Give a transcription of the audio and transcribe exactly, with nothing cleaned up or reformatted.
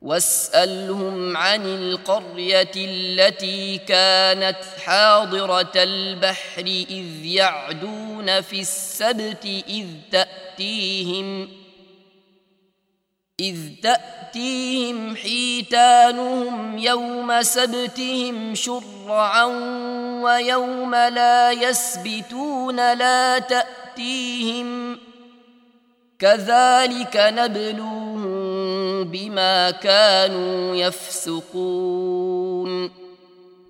واسألهم عن القرية التي كانت حاضرة البحر إذ يعدون في السبت إذ تأتيهم إذ تأتيهم حيتانهم يوم سبتهم شرعا ويوم لا يسبتون لا تأتيهم كذلك نبلوهم بما كانوا يفسقون